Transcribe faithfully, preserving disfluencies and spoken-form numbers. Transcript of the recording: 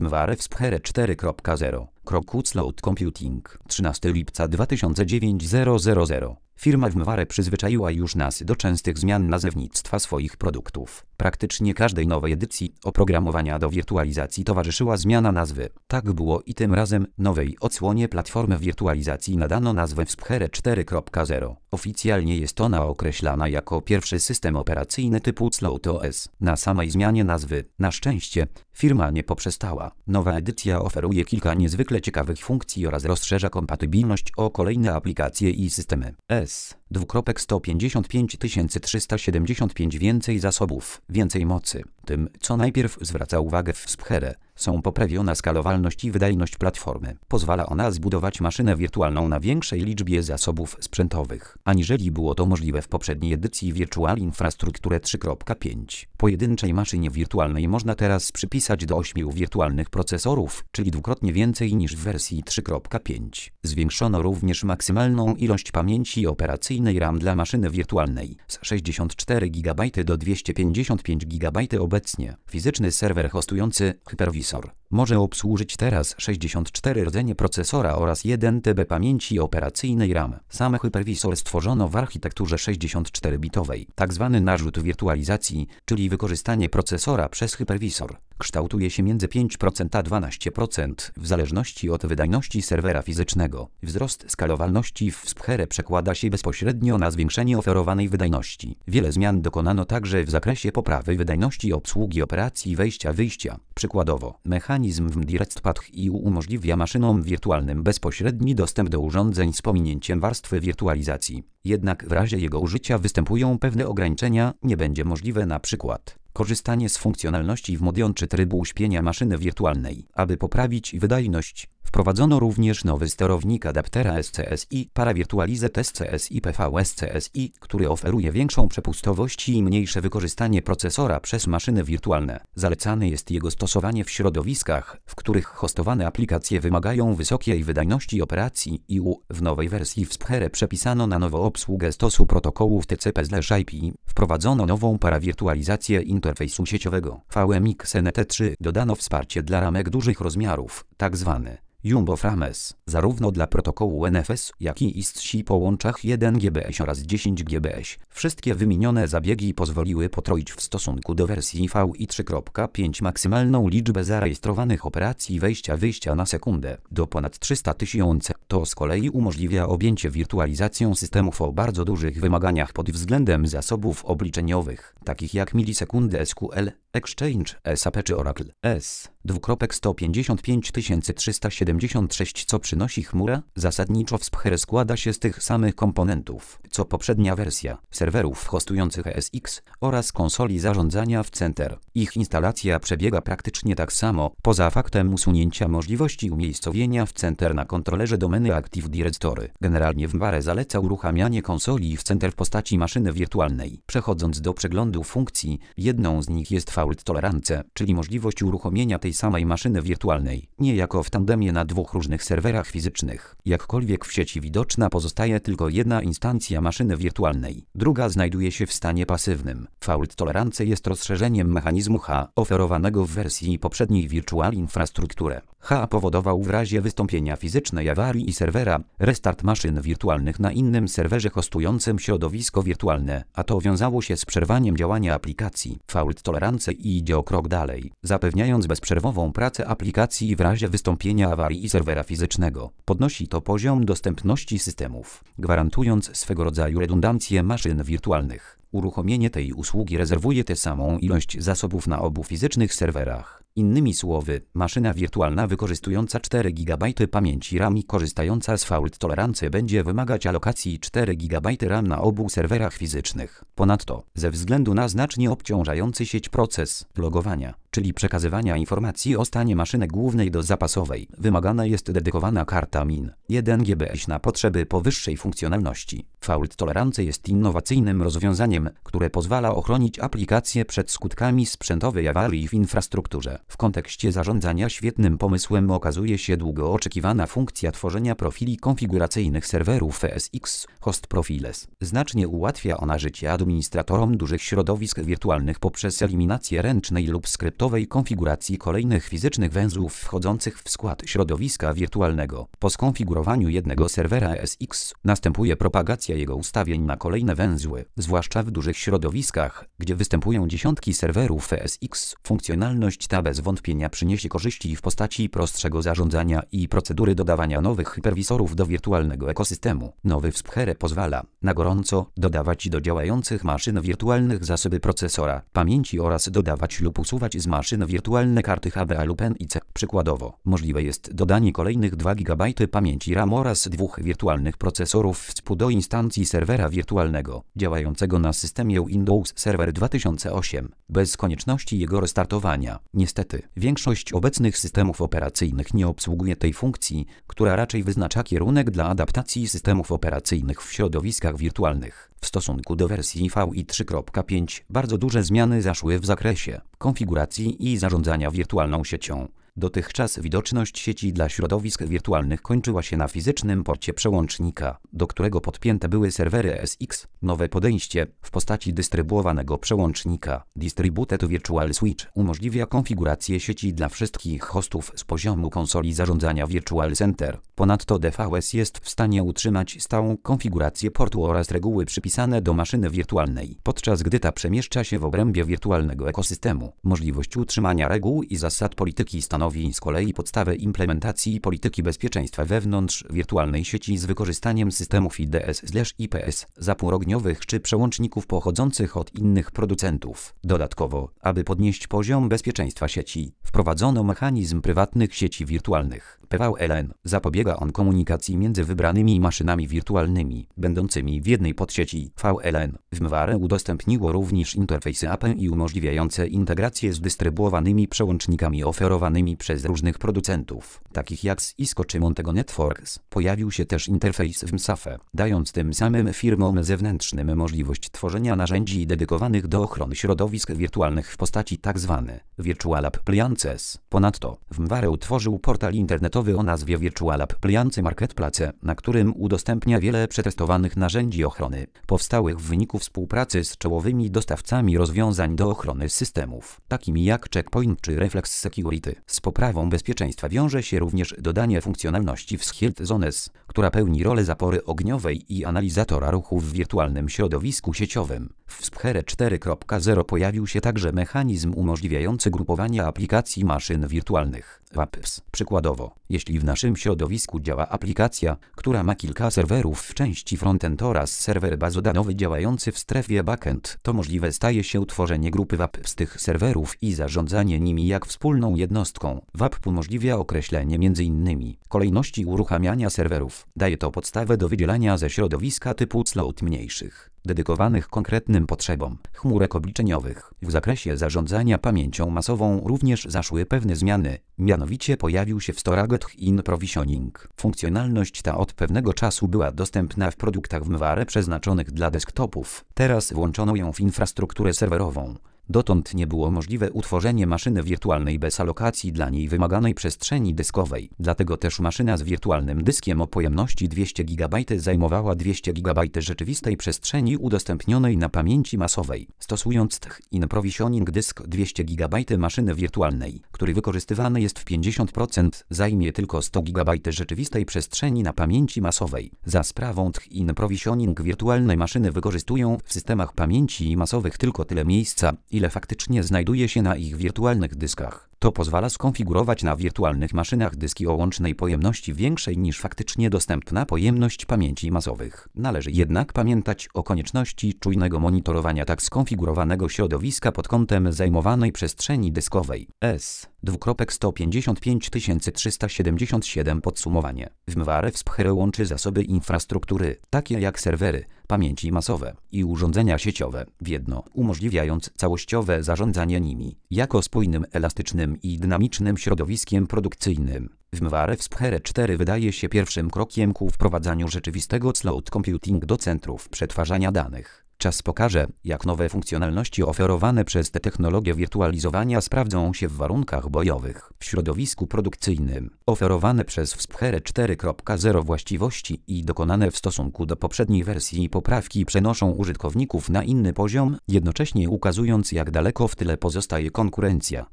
firmware w Sphere cztery kropka zero. Cloud Computing, trzynastego lipca dwa tysiące dziewiątego. Firma VMware przyzwyczaiła już nas do częstych zmian nazewnictwa swoich produktów. Praktycznie każdej nowej edycji oprogramowania do wirtualizacji towarzyszyła zmiana nazwy. Tak było i tym razem nowej odsłonie platformy wirtualizacji nadano nazwę Sphere cztery kropka zero. Oficjalnie jest ona określana jako pierwszy system operacyjny typu CloudOS. Na samej zmianie nazwy, na szczęście, firma nie poprzestała. Nowa edycja oferuje kilka niezwykle ciekawych funkcji oraz rozszerza kompatybilność o kolejne aplikacje i systemy. S. sto pięćdziesiąt pięć tysięcy trzysta siedemdziesiąt pięć więcej zasobów, więcej mocy. Tym, co najpierw zwraca uwagę w Sphere, są poprawiona skalowalność i wydajność platformy. Pozwala ona zbudować maszynę wirtualną na większej liczbie zasobów sprzętowych, aniżeli było to możliwe w poprzedniej edycji Virtual Infrastructure trzy kropka pięć. Pojedynczej maszynie wirtualnej można teraz przypisać do ośmiu wirtualnych procesorów, czyli dwukrotnie więcej niż w wersji trzy kropka pięć. Zwiększono również maksymalną ilość pamięci operacyjnej RAM dla maszyny wirtualnej z sześćdziesiąt cztery gigabajty do dwieście pięćdziesiąt pięć gigabajtów obecnie. Fizyczny serwer hostujący Hypervisor może obsłużyć teraz sześćdziesiąt cztery rdzenie procesora oraz jeden terabajt pamięci operacyjnej RAM. Sam Hypervisor stworzono w architekturze sześćdziesiąt cztery bitowej. Tak zwany narzut wirtualizacji, czyli wykorzystanie procesora przez Hypervisor, kształtuje się między pięć procent a dwanaście procent w zależności od wydajności serwera fizycznego. Wzrost skalowalności w Sphere przekłada się bezpośrednio na zwiększenie oferowanej wydajności. Wiele zmian dokonano także w zakresie poprawy wydajności obsługi operacji wejścia-wyjścia. Przykładowo, mechanizm w DirectPath I U umożliwia maszynom wirtualnym bezpośredni dostęp do urządzeń z pominięciem warstwy wirtualizacji. Jednak w razie jego użycia występują pewne ograniczenia, nie będzie możliwe na przykład korzystanie z funkcjonalności w modzie czy trybu uśpienia maszyny wirtualnej. Aby poprawić wydajność, wprowadzono również nowy sterownik adaptera S C S I Parawirtualized S C S I P V S C S I, który oferuje większą przepustowość i mniejsze wykorzystanie procesora przez maszyny wirtualne. Zalecane jest jego stosowanie w środowiskach, w których hostowane aplikacje wymagają wysokiej wydajności operacji I U. W nowej wersji w Sphere przepisano na nowo obsługę stosu protokołów T C P/I P. Wprowadzono nową parawirtualizację interfejsu sieciowego V M X N T trzy. Dodano wsparcie dla ramek dużych rozmiarów, tzw. Jumbo Frames, zarówno dla protokołu N F S, jak i I S C po łączach jeden gigabajt oraz dziesięć gigabajtów. Wszystkie wymienione zabiegi pozwoliły potroić w stosunku do wersji V I trzy kropka pięć maksymalną liczbę zarejestrowanych operacji wejścia-wyjścia na sekundę do ponad trzysta tysięcy. To z kolei umożliwia objęcie wirtualizacją systemów o bardzo dużych wymaganiach pod względem zasobów obliczeniowych, takich jak milisekundy S Q L, Exchange, S A P czy Oracle. S. sto pięćdziesiąt pięć tysięcy trzysta siedemdziesiąt sześć. Co przynosi chmura? Zasadniczo w Sphere składa się z tych samych komponentów, co poprzednia wersja, serwerów hostujących E S X oraz konsoli zarządzania w Center. Ich instalacja przebiega praktycznie tak samo, poza faktem usunięcia możliwości umiejscowienia w Center na kontrolerze domeny Active Directory. Generalnie VMware zaleca uruchamianie konsoli w Center w postaci maszyny wirtualnej. Przechodząc do przeglądu funkcji, jedną z nich jest fault tolerance, czyli możliwość uruchomienia tej samej maszyny wirtualnej, niejako w tandemie na dwóch różnych serwerach fizycznych. Jakkolwiek w sieci widoczna pozostaje tylko jedna instancja maszyny wirtualnej, druga znajduje się w stanie pasywnym. Fault tolerance jest rozszerzeniem mechanizmu H oferowanego w wersji poprzedniej Virtual Infrastructure. H powodował w razie wystąpienia fizycznej awarii i serwera restart maszyn wirtualnych na innym serwerze hostującym środowisko wirtualne, a to wiązało się z przerwaniem działania aplikacji. Fault tolerance idzie o krok dalej, zapewniając bezprzerwową pracę aplikacji w razie wystąpienia awarii serwera fizycznego. Podnosi to poziom dostępności systemów, gwarantując swego rodzaju redundancję maszyn wirtualnych. Uruchomienie tej usługi rezerwuje tę samą ilość zasobów na obu fizycznych serwerach. Innymi słowy, maszyna wirtualna wykorzystująca cztery gigabajty pamięci RAM i korzystająca z fault tolerance będzie wymagać alokacji cztery gigabajty RAM na obu serwerach fizycznych. Ponadto, ze względu na znacznie obciążający sieć proces logowania, czyli przekazywania informacji o stanie maszyny głównej do zapasowej, wymagana jest dedykowana karta min jeden gigabajt na potrzeby powyższej funkcjonalności. Fault tolerance jest innowacyjnym rozwiązaniem, które pozwala ochronić aplikacje przed skutkami sprzętowej awarii w infrastrukturze. W kontekście zarządzania świetnym pomysłem okazuje się długo oczekiwana funkcja tworzenia profili konfiguracyjnych serwerów E S X, Host Profiles. Znacznie ułatwia ona życie administratorom dużych środowisk wirtualnych poprzez eliminację ręcznej lub skryptowej gotowej konfiguracji kolejnych fizycznych węzłów wchodzących w skład środowiska wirtualnego. Po skonfigurowaniu jednego serwera E S X następuje propagacja jego ustawień na kolejne węzły, zwłaszcza w dużych środowiskach, gdzie występują dziesiątki serwerów E S X. Funkcjonalność ta bez wątpienia przyniesie korzyści w postaci prostszego zarządzania i procedury dodawania nowych hyperwisorów do wirtualnego ekosystemu. Nowy Vsphere pozwala na gorąco dodawać do działających maszyn wirtualnych zasoby procesora, pamięci oraz dodawać lub usuwać z maszyn wirtualne karty H B A lub N I C. Przykładowo, możliwe jest dodanie kolejnych dwa gigabajty pamięci RAM oraz dwóch wirtualnych procesorów w do instancji serwera wirtualnego, działającego na systemie Windows Server dwa tysiące osiem, bez konieczności jego restartowania. Niestety, większość obecnych systemów operacyjnych nie obsługuje tej funkcji, która raczej wyznacza kierunek dla adaptacji systemów operacyjnych w środowiskach wirtualnych. W stosunku do wersji V I trzy kropka pięć bardzo duże zmiany zaszły w zakresie konfiguracji i zarządzania wirtualną siecią. Dotychczas widoczność sieci dla środowisk wirtualnych kończyła się na fizycznym porcie przełącznika, do którego podpięte były serwery E S X. Nowe podejście w postaci dystrybuowanego przełącznika Distributed Virtual Switch umożliwia konfigurację sieci dla wszystkich hostów z poziomu konsoli zarządzania Virtual Center. Ponadto D V S jest w stanie utrzymać stałą konfigurację portu oraz reguły przypisane do maszyny wirtualnej, podczas gdy ta przemieszcza się w obrębie wirtualnego ekosystemu. Możliwość utrzymania reguł i zasad polityki stanowi z kolei podstawę implementacji polityki bezpieczeństwa wewnątrz wirtualnej sieci z wykorzystaniem systemów I D S/I P S, zapór ogniowych czy przełączników pochodzących od innych producentów. Dodatkowo, aby podnieść poziom bezpieczeństwa sieci, wprowadzono mechanizm prywatnych sieci wirtualnych. P V L N. Zapobiega on komunikacji między wybranymi maszynami wirtualnymi, będącymi w jednej podsieci. V L N. Vmware udostępniło również interfejsy A P I umożliwiające integrację z dystrybuowanymi przełącznikami oferowanymi przez różnych producentów, takich jak Cisco czy Montego Networks. Pojawił się też interfejs Vmsafe, dając tym samym firmom zewnętrznym możliwość tworzenia narzędzi dedykowanych do ochrony środowisk wirtualnych w postaci tzw. Virtual Appliances. Ponadto, Vmware utworzył portal internetowy o nazwie Virtual Appliance Marketplace, na którym udostępnia wiele przetestowanych narzędzi ochrony, powstałych w wyniku współpracy z czołowymi dostawcami rozwiązań do ochrony systemów, takimi jak Checkpoint czy Reflex Security. Z poprawą bezpieczeństwa wiąże się również dodanie funkcjonalności w Shield Zones, która pełni rolę zapory ogniowej i analizatora ruchu w wirtualnym środowisku sieciowym. W Vsphere cztery kropka zero pojawił się także mechanizm umożliwiający grupowanie aplikacji maszyn wirtualnych, W A P S. Przykładowo, jeśli w naszym środowisku działa aplikacja, która ma kilka serwerów w części frontend oraz serwer bazodanowy działający w strefie backend, to możliwe staje się utworzenie grupy W A P z tych serwerów i zarządzanie nimi jak wspólną jednostką. W A P umożliwia określenie między innymi kolejności uruchamiania serwerów. Daje to podstawę do wydzielania ze środowiska typu slot mniejszych, dedykowanych konkretnym potrzebom chmurek obliczeniowych. W zakresie zarządzania pamięcią masową również zaszły pewne zmiany, mianowicie pojawił się w Storage in Provisioning. Funkcjonalność ta od pewnego czasu była dostępna w produktach Vmware przeznaczonych dla desktopów. Teraz włączono ją w infrastrukturę serwerową. Dotąd nie było możliwe utworzenie maszyny wirtualnej bez alokacji dla niej wymaganej przestrzeni dyskowej. Dlatego też maszyna z wirtualnym dyskiem o pojemności dwieście gigabajtów zajmowała dwieście gigabajtów rzeczywistej przestrzeni udostępnionej na pamięci masowej. Stosując in Provisioning dysk dwieście gigabajtów maszyny wirtualnej, który wykorzystywany jest w pięćdziesiąt procent, zajmie tylko sto gigabajtów rzeczywistej przestrzeni na pamięci masowej. Za sprawą in Provisioning wirtualne maszyny wykorzystują w systemach pamięci masowych tylko tyle miejsca, ile faktycznie znajduje się na ich wirtualnych dyskach. To pozwala skonfigurować na wirtualnych maszynach dyski o łącznej pojemności większej niż faktycznie dostępna pojemność pamięci masowych. Należy jednak pamiętać o konieczności czujnego monitorowania tak skonfigurowanego środowiska pod kątem zajmowanej przestrzeni dyskowej. S. sto pięćdziesiąt pięć tysięcy trzysta siedemdziesiąt siedem Podsumowanie. Vmware Vsphere łączy zasoby infrastruktury, takie jak serwery, pamięci masowe i urządzenia sieciowe, w jedno, umożliwiając całościowe zarządzanie nimi, jako spójnym, elastycznym i dynamicznym środowiskiem produkcyjnym. Vmware Vsphere cztery wydaje się pierwszym krokiem ku wprowadzaniu rzeczywistego cloud computing do centrów przetwarzania danych. Czas pokaże, jak nowe funkcjonalności oferowane przez te technologie wirtualizowania sprawdzą się w warunkach bojowych. W środowisku produkcyjnym oferowane przez Vsphere cztery kropka zero właściwości i dokonane w stosunku do poprzedniej wersji poprawki przenoszą użytkowników na inny poziom, jednocześnie ukazując, jak daleko w tyle pozostaje konkurencja.